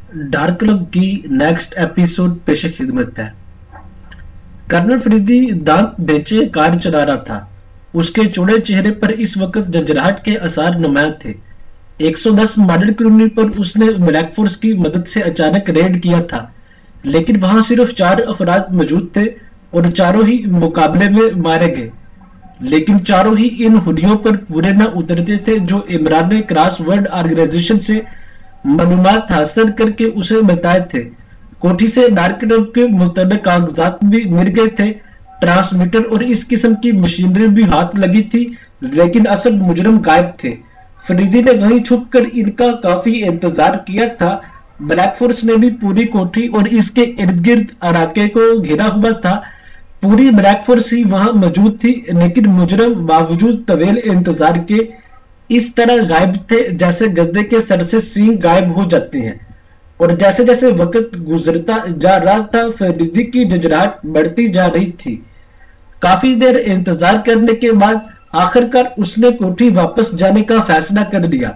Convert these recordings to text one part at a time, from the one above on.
Dark club की next episode पेश खिदमत है। कर्नल फरीदी दांत बेचे कार चला रहा था। उसके चौड़े चेहरे पर इस वक्त झंझनाहट के आसार नुमायां थे। 110 मॉडल कॉलोनी पर उसने ब्लैक फोर्स की मदद से अचानक रेड किया था, लेकिन वहां सिर्फ 4 अफराद मौजूद थे और चारों ही मुकाबले में मारे गए। लेकिन चारों ही इन हुडियों पर पूरे न उतरते थे जो इमरान ने क्रॉस वर्ल्ड ऑर्गेनाइजेशन से मालूमात हासिल करके उसे बताए थे। कोठी से डार्क क्लब के मुतल्लिक कागजात भी मिल गए थे। ट्रांसमीटर और इस किस्म की मशीनरी भी हाथ लगी थी, लेकिन असल मुजरिम गायब थे। फरीदी ने वहीं छुपकर इनका काफी इंतजार किया था। ब्लैक फोर्स ने भी पूरी कोठी और इसके इर्द गिर्द इलाके को घेरा हुआ था। पूरी ब्लैक फोर्स ही वहां मौजूद थी, लेकिन मुजरिम बावजूद तवील इंतजार के इस तरह गायब थे जैसे गद्दे के सर से सींग गायब हो जाते हैं। और जैसे जैसे वक्त गुजरता जा रहा था, फरीदी की झंझनाहट बढ़ती जा रही थी। काफी देर इंतजार करने के बाद आखिरकार उसने कोठी वापस जाने का फैसला कर लिया।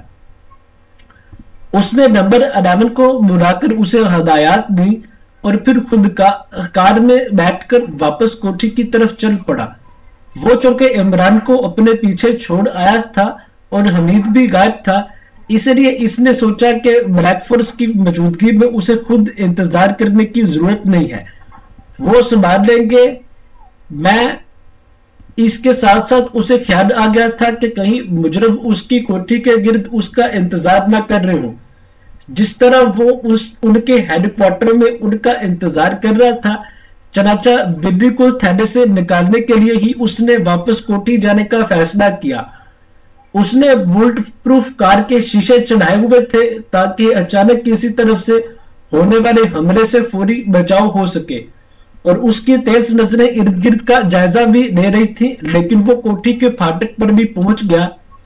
उसने नंबर 11 को बुलाकर उसे हदायत दी और फिर खुद कार में बैठकर वापस कोठी की तरफ चल पड़ा। वो चौके इमरान को अपने पीछे छोड़ आया था और हमीद भी गायब था, इसलिए इसने सोचा कि ब्लैक फोर्स की मौजूदगी में उसे खुद इंतजार करने की जरूरत नहीं है, वो संभाल लेंगे। मैं इसके साथ साथ उसे ख्याल आ गया था कि कहीं मुजरिम उसकी कोठी के गिर्द उसका इंतजार ना कर रहे हो। जिस तरह वो उनके हेडक्वार्टर में उनका इंतजार कर रहा था, चनाचा बिल्ली को थैले से निकालने के लिए ही उसने वापस कोठी जाने का फैसला किया। उसने बुलेट प्रूफ कार के शीशे चढ़ाए हुए थे ताकि अचानक किसी तरफ से होने वाले हमले से फौरी बचाव हो सके, और उसकी तेज नजरें इर्द गिर्द का जायजा भी ले रही थी। लेकिन वो कोठी के फाटक पर भी पहुंच गया,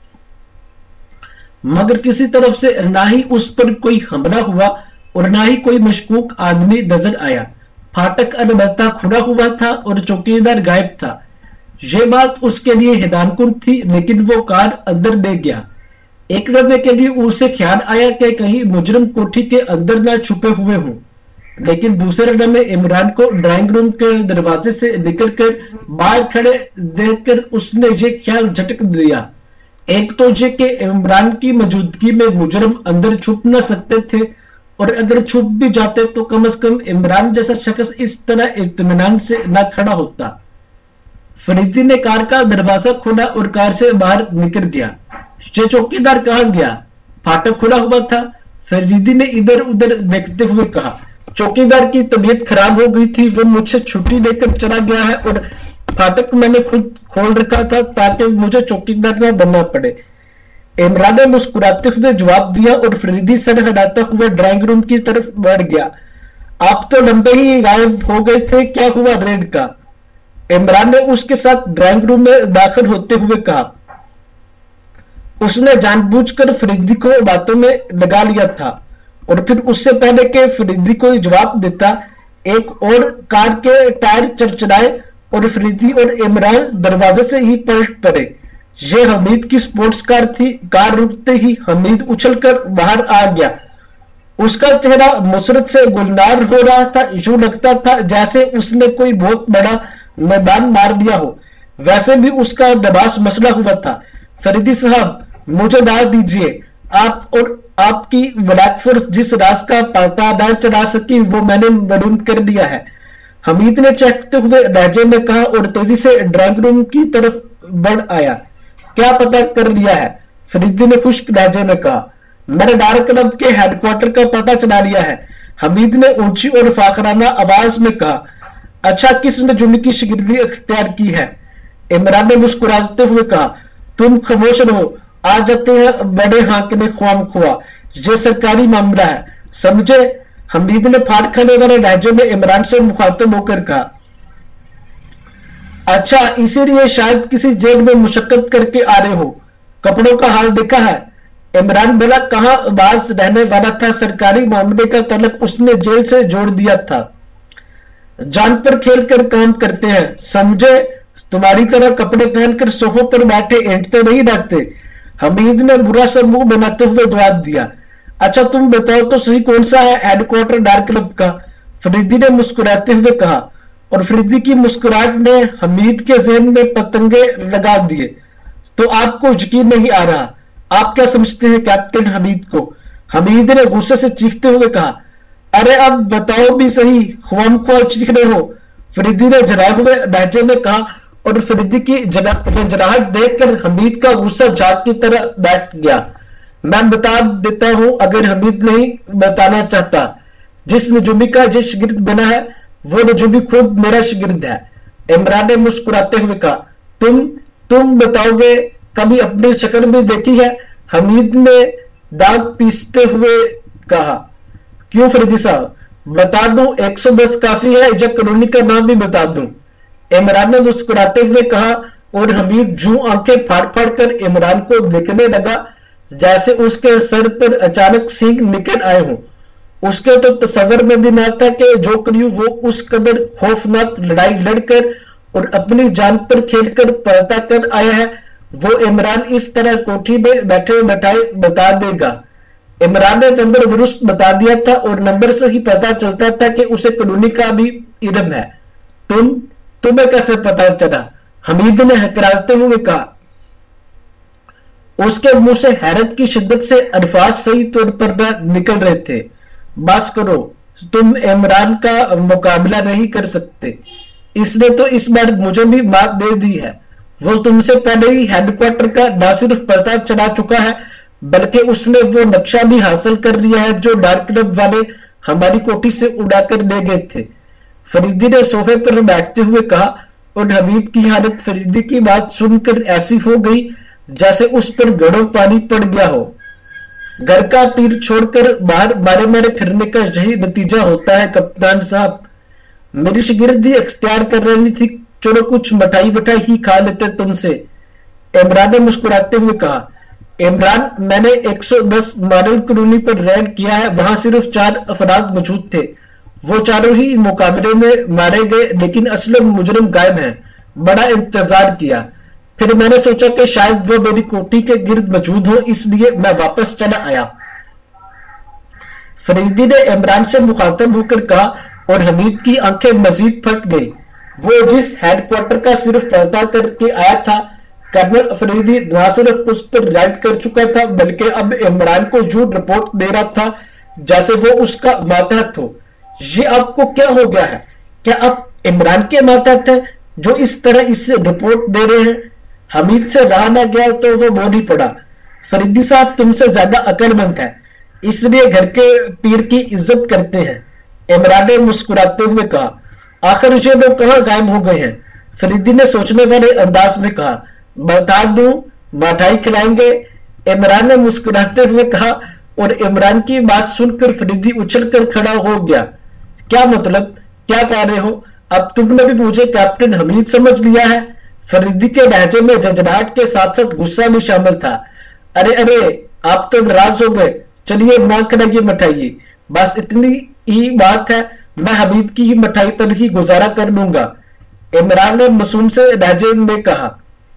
मगर किसी तरफ से ना ही उस पर कोई हमला हुआ और ना ही कोई मशकूक आदमी नजर आया। फाटक अलबत्ता खुला हुआ था और चौकीदार गायब था। ये बात उसके लिए हैरानकुन थी, लेकिन वो कार अंदर ले गया। एक लम्हे के लिए उसे ख्याल आया कि कहीं मुजरिम कोठी के अंदर ना छुपे हुए हों, लेकिन दूसरे लम्हे इमरान को ड्राइंग रूम के दरवाजे से निकलकर बाहर खड़े देखकर उसने ये ख्याल झटक दिया। एक तो ये कि इमरान की मौजूदगी में मुजरिम अंदर छुप न सकते थे, और अगर छुप भी जाते तो कम से कम इमरान जैसा शख्स इस तरह इत्मीनान से न खड़ा होता। फरीदी ने कार का दरवाजा खोला और कार से बाहर निकल गया। ये चौकीदार कहाँ गया? फाटक खुला हुआ था। फरीदी ने इधर उधर देखते हुए कहा, चौकीदार की तबीयत खराब हो गई थी, वो मुझसे छुट्टी लेकर चला गया है और फाटक मैंने खुद खोल रखा था ताकि मुझे चौकीदार न बनना पड़े। इमरान ने मुस्कुराते हुए जवाब दिया और फरीदी सर हिलाता हुए ड्राइंग रूम की तरफ बढ़ गया। आप तो लंबे ही गायब हो गए थे, क्या हुआ रेड का? इमरान ने उसके साथ ड्राइंग रूम में दाखिल होते हुए कहा। उसने जानबूझकर फरीदी को बातों में लगा लिया था, और फिर उससे पहले कि फरीदी को जवाब देता, एक और कार के टायर चरचराए और फरीदी और इमरान दरवाजे से ही पलट पड़े। यह हमीद की स्पोर्ट्स कार थी। कार रुकते ही हमीद उछलकर बाहर आ गया। उसका चेहरा मुसरत से गुलनार हो रहा था। यूं लगता था जैसे उसने कोई बहुत बड़ा मैदान मार लिया हो। वैसे भी उसका लिबास मसला हुआ था। फरीदी साहब, मुझे डाल दीजिए। आप और आपकी ब्लैक फोर्स जिस राज का पता न चला सकी, वो मैंने मालूम कर लिया है, हमीद ने चहकते हुए लहजे में कहा और तेजी से ड्राइंग रूम की तरफ बढ़ आया। क्या पता कर लिया है? फरीदी ने खुश्क लहजे में कहा। मैंने डार्क क्लब के हेडक्वार्टर का पता चला लिया है, हमीद ने ऊंची और फाखराना आवाज में कहा। अच्छा, किस नजुम की शिगिर्दी अख्तियार की है? इमरान ने मुस्कुराते हुए कहा। तुम खामोश रहो, आ जाते हैं बड़े हाकिम ख्वाम खुआ, ये सरकारी मामला है, समझे? हमीद ने फाड़ खाने वाले लहजे में इमरान से मुखातिब होकर कहा। अच्छा, इसीलिए शायद किसी जेल में मुशक्कत करके आ रहे हो। कपड़ों का हाल देखा है? इमरान भला कहां बाज रहने वाला था। सरकारी मामले का तलक उसने जेल से जोड़ दिया था। जान पर खेल कर काम करते हैं, समझे? तुम्हारी तरह कपड़े पहनकर सोफों पर बैठे एंटते नहीं रहते। हमीद ने बुरा सा मुंह बनाते हुए जवाब दिया। अच्छा तुम बताओ तो सही, कौन सा है हेडक्वार्टर डार्क क्लब का? फरीदी ने मुस्कुराते हुए कहा, और फरीदी की मुस्कुराहट ने हमीद के जहन में पतंगे लगा दिए। तो आपको यकीन नहीं आ रहा? आप क्या समझते हैं कैप्टन हमीद को? हमीद ने गुस्से से चीखते हुए कहा, अरे अब बताओ भी सही, ख्वाम चीख रहे हो? फरीदी ने जलाए हुए लहजे में कहा, और फरीदी की जराहट देखकर हमीद का गुस्सा झाग की तरह बैठ गया। मैं बता देता हूं अगर हमीद नहीं बताना चाहता। जिस नजूमी का जो शिगिर्द बना है वो नजूमी खुद मेरा शिगिर्द है। इमरान ने मुस्कुराते हुए कहा, तुम बताओगे? कभी अपनी शक्ल में देखी है? हमीद ने दांत पीसते हुए कहा। क्यों फरीदी साहब, बता दूं 110 काफी है, या कॉलोनी का नाम भी बता दूं? इमरान ने मुस्कुराते हुए कहा, और हमीद जूं आंखें फाड़ फाड़ कर इमरान को देखने लगा जैसे उसके सर पर अचानक सींग निकल आए हों। उसके तो तस्वर में भी ना था कि जो करीब वो उस कदर खौफनाक लड़ाई लड़कर और अपनी जान पर खेलकर पर्दा कर आया है, वो इमरान इस तरह कोठी में बैठे बैठाए बता देगा। इमरान ने नंबर दुरुस्त बता दिया था, और नंबर से ही पता चलता था कि उसे कॉलोनी का भी इल्म है। तुम्हें कैसे पता चला? हमीद ने हकराते हुए कहा। उसके मुंह से हैरत की शिद्दत से अल्फाज सही तौर पर निकल रहे थे। बस करो, तुम इमरान का मुकाबला नहीं कर सकते। इसने तो इस बार मुझे भी मात दे दी है। वो तुमसे पहले ही हेडक्वार्टर का न सिर्फ पता चला चुका है, बल्कि उसने वो नक्शा भी हासिल कर लिया है जो डार्क क्लब वाले हमारी कोठी से उड़ाकर ले गए थे। फरीदी ने सोफे पर बैठते हुए कहा, और हबीब की हालत फरीदी की बात सुनकर ऐसी हो गई जैसे उस पर घड़ों पानी पड़ गया हो। घर का पीर छोड़कर बाहर मारे मारे फिरने का यही नतीजा होता है कप्तान साहब। मेरी शिगिर्दी अख्तियार कर रही थी, चलो कुछ मिठाई मिठाई ही खा लेते तुमसे। इमरान ने मुस्कुराते हुए कहा। इमरान, मैंने 110 मॉडल कॉलोनी पर रेड किया है, वहां सिर्फ 4 अफराद मौजूद थे। वो चारों ही मुकाबले में मारे गए, लेकिन असली मुजरिम गायब हैं। बड़ा इंतजार किया, फिर मैंने सोचा कि शायद वो मेरी कोठी के गिर्द मौजूद हो, इसलिए मैं वापस चला आया। फरीदी ने इमरान से मुखातब होकर कहा, और हमीद की आंखें मजीद फट गई। वो जिस हेडक्वार्टर का सिर्फ पर्दा करके आया था, कर्नल फरीदी न सिर्फ उस पर राइड कर चुका था, बल्कि अब इमरान को झूठ रिपोर्ट दे रहा था जैसे वो उसका मातहत हो। ये आपको क्या हो गया है? क्या आप इमरान के मातहत हैं जो इस तरह इसे रिपोर्ट दे रहे हैं? हमीद से रहा ना गया तो वो बोल ही पड़ा। फरीदी साहब तुमसे ज्यादा अक्लमंद है, इसलिए घर के पीर की इज्जत करते हैं। इमरान ने मुस्कुराते हुए कहा। आखिर ये लोग कहाँ गायब हो गए हैं? फरीदी ने सोचने वाले अंदाज में कहा। बता दूं, मिठाई खिलाएंगे? इमरान ने मुस्कुराते हुए कहा, और इमरान की बात सुनकर फरीदी उछलकर खड़ा हो गया। क्या मतलब, क्या कह रहे हो? अब तुमने भी मुझे कैप्टन हमीद समझ लिया है? फरीदी के लहजे में झंझनाहट के साथ साथ गुस्सा भी शामिल था। अरे अरे, आप तो नाराज हो गए। चलिए ना खिलाइए मिठाई, बस इतनी ही बात है। मैं हमीद की मिठाई पर ही गुजारा कर लूंगा। इमरान ने मासूम से लहजे में कहा।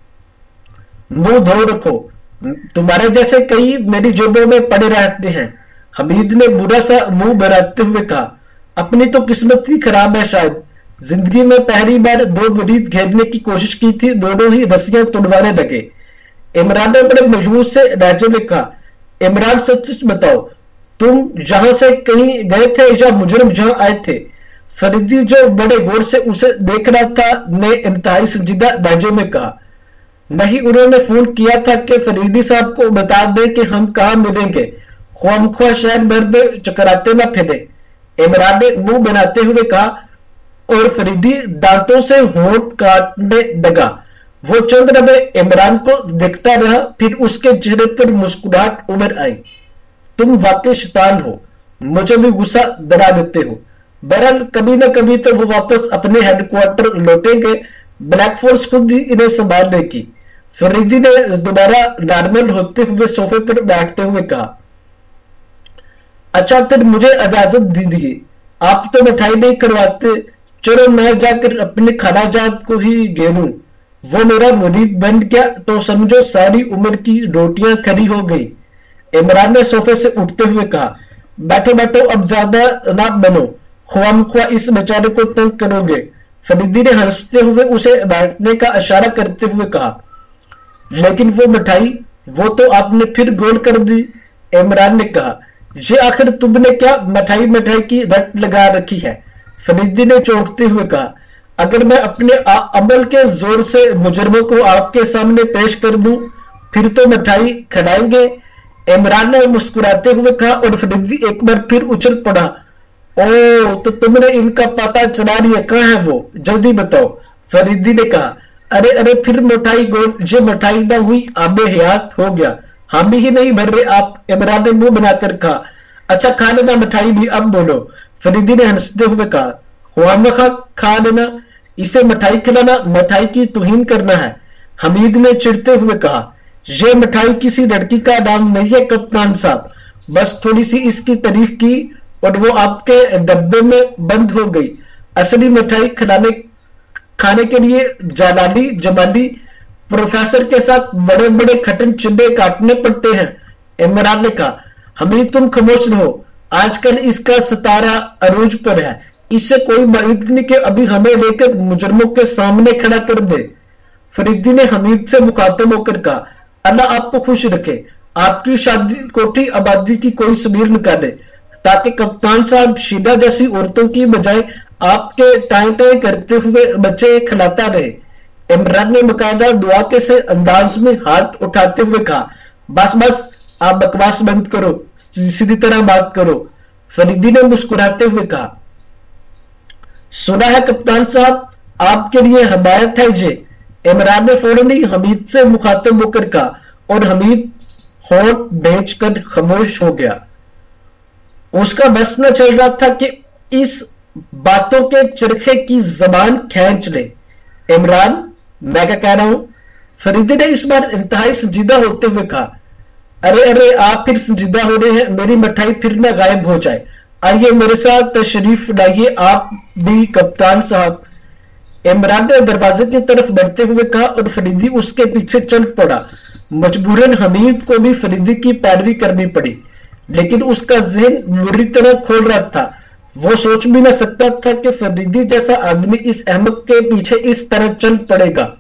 मुंह धो रखो, तुम्हारे जैसे कई मेरी जेबों में पड़े रहते हैं। हमीद ने बुरा सा मुंह बनाते हुए कहा। अपनी तो किस्मत ही खराब है शायद। जिंदगी में पहली बार 2 मुरीद घेरने की कोशिश की थी, दोनों ही रस्सियां तुड़वाने लगे। इमरान ने बड़े मजबूर से लहजे में कहा। इमरान सच सच बताओ, तुम यहां से कहीं गए थे या मुजरिम जहां आए थे? फरीदी जो बड़े गौर से उसे देख रहा था ने इंतहाई संजीदा लहजे में कहा। नहीं, उन्होंने फोन किया था कि फरीदी साहब को बता दे कि हम कहाँ मिलेंगे। ख्वामख्वाह शहर भर में चकराते न फिरे। इमरान ने मुंह बनाते हुए कहा, और फरीदी दांतों से होंठ काटने लगा। वो चंद लम्हे इमरान को देखता रहा, फिर उसके चेहरे पर मुस्कुराहट उमड़ आई। तुम वाकई शैतान हो, मुझे भी गुस्सा दिला देते हो। बहरहाल कभी न कभी तो वो वापस अपने हेडक्वार्टर लौटेंगे। ब्लैक फोर्स खुद ही इन्हें संभाल लेगी। फरीदी ने दोबारा नॉर्मल होते हुए सोफे पर बैठते हुए कहा। अच्छा, फिर मुझे इजाजत दीजिए। आप तो मिठाई नहीं करवाते, चलो मैं जाकर अपने खालाजाद को ही घेरूं। वो मेरा मुरीद बन गया तो समझो सारी उम्र की रोटियां खरी हो गई। इमरान ने सोफे से उठते हुए कहा, बैठो बैठो, अब ज्यादा ना बनो, ख्वामख्वा इस बेचारे को तंग करोगे। फरीदी ने हंसते हुए उसे बैठने का इशारा करते हुए कहा, लेकिन वो मिठाई, वो तो आपने फिर गोल कर दी। इमरान ने कहा, ये आखिर तुमने क्या मिठाई मिठाई की रट लगा रखी है। फरीदी ने चौंकते हुए कहा, अगर मैं अपने अमल के जोर से मुजरमों को आपके सामने पेश कर दूं, फिर तो मिठाई खिलाएंगे। इमरान ने मुस्कुराते हुए कहा और फरीदी एक बार फिर उछल पड़ा। ओ, तो तुमने इनका पता चला लिया, कहाँ है वो, जल्दी बताओ। फरीदी ने कहा, अरे अरे, फिर मिठाई गोल, ये मिठाई ना हुई आबे हयात हो गया, हम ही नहीं भर रहे आप। इमरान ने मुंह बनाकर कहा, अच्छा खा लेना मिठाई भी, अब बोलो। फरीदी ने हंसते हुए कहा, ख्वामखा खा लेना, इसे मिठाई खिलाना मिठाई की तौहीन करना है। हमीद ने चिढ़ते हुए कहा, यह मिठाई किसी लड़की का नाम नहीं है कप्तान साहब, बस थोड़ी सी इसकी तारीफ की और वो आपके डब्बे में बंद हो गई। असली मिठाई खाने के लिए जालाली जमाली प्रोफेसर के साथ बड़े बड़े खटन चिंबे काटने पड़ते हैं। इमरान ने कहा, हमीद तुम खामोश रहो, आजकल इसका सितारा अरूज पर है, इससे कोई उम्मीद नहीं कि अभी हमें लेकर मुजरमों के सामने खड़ा कर दे। फरीदी ने हमीद से मुखातब होकर कहा, अल्लाह आपको खुश रखे, आपकी शादी कोठी आबादी की कोई सबीर निकाले, ताकि कप्तान साहब शीला जैसी औरतों की बजाय आपके टाई टाई करते हुए बच्चे खिलाता रहे। इमरान ने मुकायदा दुआ के से अंदाज में हाथ उठाते हुए कहा, बस बस, आप बकवास बंद करो, सीधी तरह बात करो। फरीदी ने मुस्कुराते हुए कहा, सुना है कप्तान साहब, आपके लिए हदायत है ये। इमरान ने फौरन ही हमीद से मुखातब होकर कहा और हमीद होंठ भेजकर खामोश हो गया। उसका बस न चल रहा था कि इस बातों के चरखे की जबान खींच ले। इमरान, मैं क्या कह रहा हूं? फरीदी ने इस बार इंतहाई संजीदा होते हुए कहा, अरे अरे, आप फिर संजीदा हो रहे हैं, मेरी मिठाई फिर न गायब हो जाए। आइए मेरे साथ तशरीफ लाइए आप भी कप्तान साहब। इमरान ने दरवाजे की तरफ बढ़ते हुए कहा और फरीदी उसके पीछे चल पड़ा। मजबूरन हमीद को भी फरीदी की पैरवी करनी पड़ी, लेकिन उसका जहन बुरी तरह खोल रहा था। वो सोच भी न सकता था कि फरीदी जैसा आदमी इस अहमक के पीछे इस तरह चल पड़ेगा।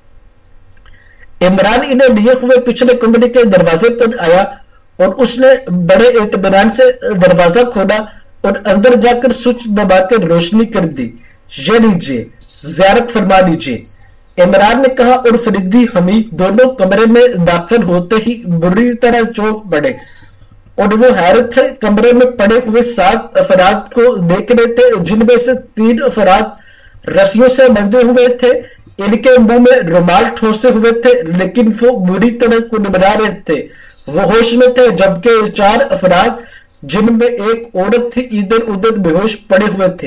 इमरान इन्हें लिए हुए पिछले कमरे के दरवाजे पर आया और उसने बड़े इत्मीनान से दरवाजा खोला और अंदर जाकर स्विच दबाकर रोशनी कर दी। ये लीजिए, ज़ियारत फरमा लीजिए, इमरान ने कहा और फरीदी हमीद दोनों कमरे में दाखिल होते ही बुरी तरह चौंक पड़े और वो हैरत से कमरे में पड़े हुए 7 अफराद को देख रहे थे, जिनमें से 3 अफराद रस्सियों से बंधे हुए थे, इनके मुंह में रुमाल ठोसे हुए थे, लेकिन वो बुरी तरह कुनबना रहे थे। वो होश में थे, जबकि 4 अफराद, जिनमें एक औरत थी, इधर उधर बेहोश पड़े हुए थे।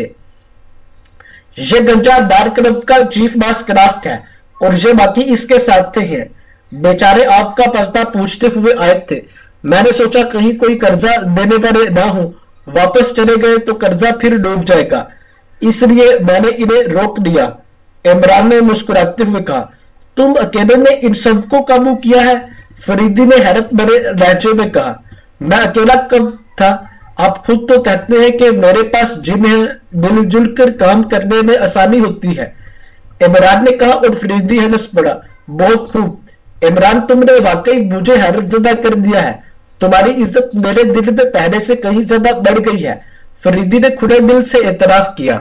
ये गंजा डार्क क्लब का चीफ मास क्राफ्ट है और ये बाकी इसके साथ थे हैं। बेचारे आपका पता पूछते हुए आए थे। मैंने सोचा कहीं कोई कर्जा देने वाले ना हो, वापस चले गए तो कर्जा फिर डूब जाएगा, इसलिए मैंने इन्हें रोक दिया। इमरान ने मुस्कुराते हुए कहा, तुम अकेले ने इन सबको काबू किया है? फरीदी ने हैरत भरे लहजे में कहा, मैं अकेला कब था? आप खुद तो कहते हैं कि मेरे पास जिन है, मिलजुल कर काम करने में आसानी होती है। इमरान ने कहा और फरीदी हंस पड़ा। बहुत खूब इमरान, तुमने वाकई मुझे हैरत ज़दा कर दिया है। तुम्हारी इज्जत मेरे दिल में पहले से कहीं ज्यादा बढ़ गई है। फरीदी ने खुले दिल से एतराफ किया।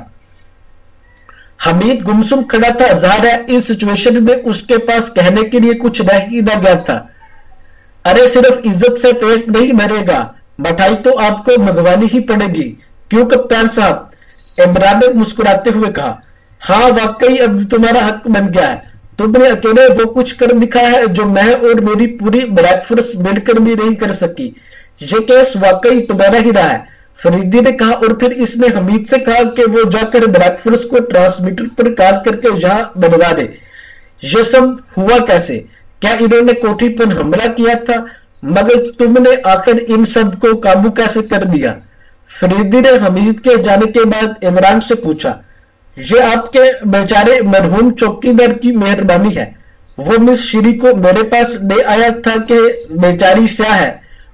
हमीद गुमसुम खड़ा था। ज़ाहिर है इस सिचुएशन में उसके पास कहने के लिए कुछ रह ही ना गया था। अरे सिर्फ इज्जत से पेट नहीं भरेगा, मिठाई तो आपको मंगवानी ही पड़ेगी। क्यों कप्तान साहब? इमरान ने मुस्कुराते हुए कहा, हाँ वाकई अब तुम्हारा हक बन गया है। तुमने अकेले वो कुछ कर दिखाया है जो मैं और मेरी पूरी ब्लैक फोर्स मिलकर भी नहीं कर सकी। ये केस वाकई तुम्हारा ही रहा है, फरीदी ने कहा और फिर इसने हमीद से कहा कि वो जाकर ब्लैक फोर्स को ट्रांसमीटर पर कॉल करके यहाँ बनवा दे। ये सब हुआ कैसे? क्या इन्होंने कोठी पर हमला किया था? मगर तुमने आखिर इन सब को काबू कैसे कर दिया? फरीदी ने हमीद के जाने के बाद इमरान से पूछा। ये आपके बेचारे मरहूम चौकीदार की मेहरबानी है। वो मिस श्री को मेरे पास ले आया था कि बेचारी स्याह है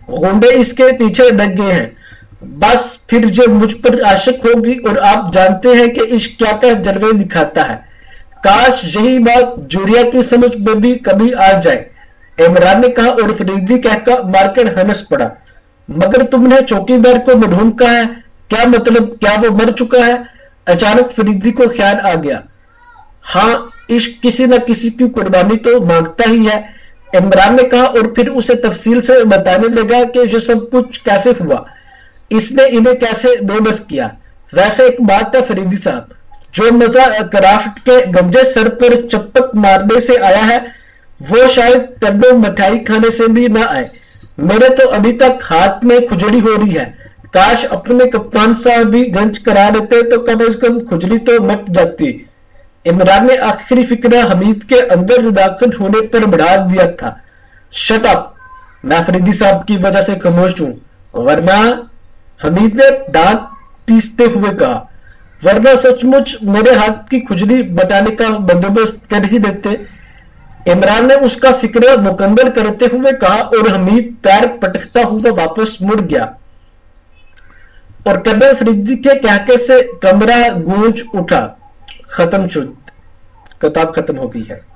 गुंडे इसके पीछे लग गए हैं, बस फिर जो मुझ पर आशिक होगी, और आप जानते हैं कि इश्क क्या क्या जलवे दिखाता है। काश यही बात जूरिया की समझ में भी कभी आ जाए, इमरान ने कहा, और फरीदी कहकर मारकर हंस पड़ा। मगर तुमने चौकीदार को मरहूम कहा है, क्या मतलब, क्या वो मर चुका है? अचानक फरीदी को ख्याल आ गया। हाँ, इश्क किसी न किसी की कुर्बानी तो मांगता ही है, इमरान ने कहा, और फिर उसे तफसील से बताने लगा कि ये सब कुछ कैसे हुआ, इसने इन्हें कैसे बेबस किया। वैसे एक बात है फरीदी साहब, जो मजा क्राफ्ट के गंजे सर पर चप्पक मारने से आया है, वो शायद टन्नों मिठाई खाने से भी ना आए। मेरे तो अभी तक हाथ में खुजली हो रही है, काश अपने कप्तान साहब भी गंज करा देते तो कम से कम खुजली तो मट जाती। इमरान ने आखिरी फिक्र हमीद के अंदर दाखिल होने पर बढ़ा दिया था। शट अप, मैं फरीदी साहब की वजह से खामोश हूं, वरना, हमीद ने दांत पीसते हुए कहा, वरना सचमुच मेरे हाथ की खुजली बटाने का बंदोबस्त कर ही देते। इमरान ने उसका फिक्र मुकम्मल करते हुए कहा, और हमीद पैर पटकता हुआ वापस मुड़ गया, और कर्नल फरीदी के कहके से कमरा गूंज उठा। खत्म, किताब खत्म हो गई है।